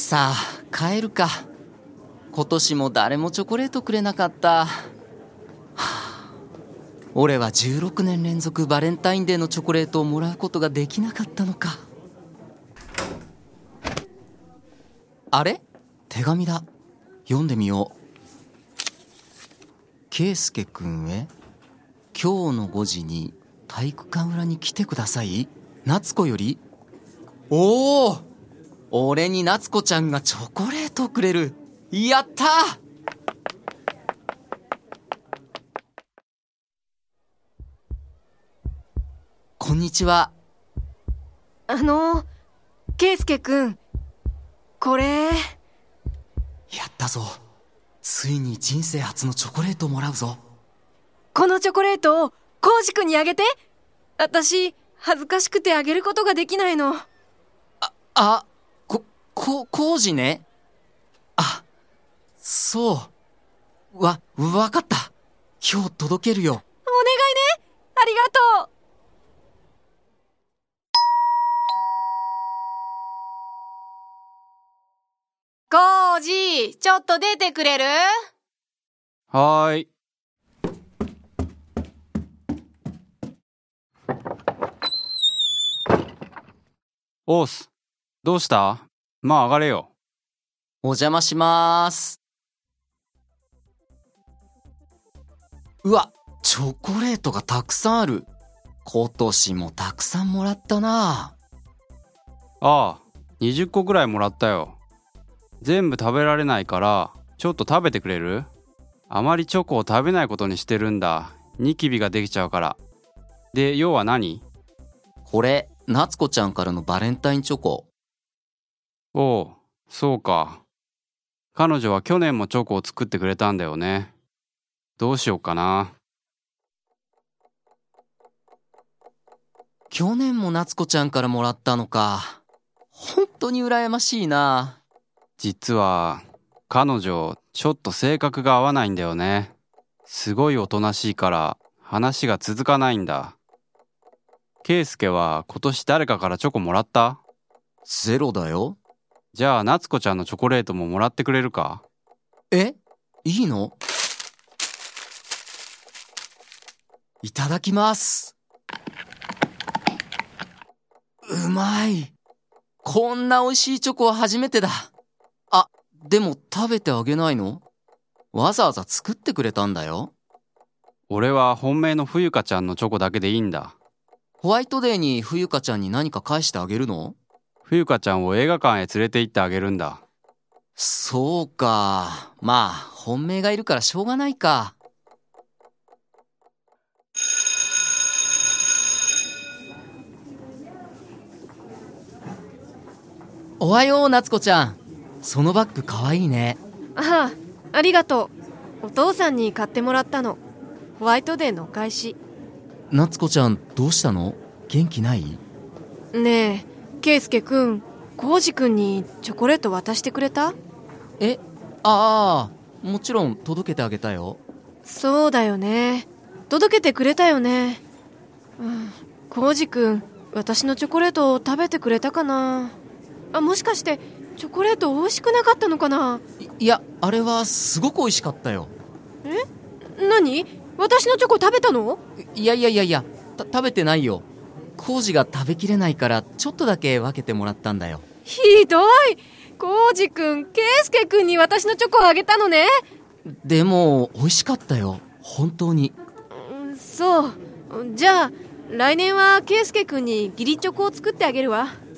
さあ帰るか。今年も誰もチョコレートくれなかった。俺は16年連続バレンタインデーのチョコレートをもらうことができなかったのか。あれ？手紙だ。読んでみよう。圭介くんへ、今日の5時に体育館裏に来てください。夏子より。おお、俺に夏子ちゃんがチョコレートをくれる。やったー。こんにちは。 圭介くん、これ。 やったぞ。ついに人生初のチョコレートをもらうぞ。 このチョコレートを浩二くんにあげて。私、恥ずかしくてあげることができないの。 浩二ね。あ、そう。わかった。今日届けるよ。 お願いね。ありがとう。浩二、ちょっと出てくれる？ はーい。オース、どうした？まあ上がれよ。 お邪魔しまーす。うわ、チョコレートがたくさんある。今年もたくさんもらったな。 ああ、20個ぐらいもらったよ。全部食べられないからちょっと食べてくれる？あまりチョコを食べないことにしてるんだ。ニキビができちゃうから。で、要は何？ これ、夏子ちゃんからのバレンタインチョコ。 おう、そうか。彼女は去年もチョコを作ってくれたんだよね。どうしようかな。 去年も夏子ちゃんからもらったのか。本当に羨ましいな。 実は彼女ちょっと性格が合わないんだよね。すごいおとなしいから話が続かないんだ。圭介は今年誰かからチョコもらった？ ゼロだよ。 じゃあ夏子ちゃんのチョコレートももらってくれるか？ え？いいの？いただきます。うまい。こんな美味しいチョコは初めてだ。あ、でも食べてあげないの？わざわざ作ってくれたんだよ。 俺は本命の冬香ちゃんのチョコだけでいいんだ。 ホワイトデーに冬香ちゃんに何か返してあげるの？ 冬香ちゃんを映画館へ連れて行ってあげるんだ。 そうか。まあ本命がいるからしょうがないか。おはよう、夏子ちゃん。そのバッグかわいいね。 ありがとう。お父さんに買ってもらったの。ホワイトデーのお返し。 夏子ちゃん、どうしたの？元気ない？ ねえ、圭介くん、浩二くんにチョコレート渡してくれた？ もちろん届けてあげたよ。 そうだよね。届けてくれたよね。浩二くん、私のチョコレートを食べてくれたかな？もしかしてチョコレート美味しくなかったのかな？ いや、あれはすごく美味しかったよ。 何？私のチョコ食べたの？ いや、食べてないよ。浩二が食べきれないからちょっとだけ分けてもらったんだよ。 ひどい。浩二くん、圭介くんに私のチョコをあげたのね。 でも美味しかったよ、本当に。 そう。じゃあ来年は圭介くんに義理チョコを作ってあげるわ。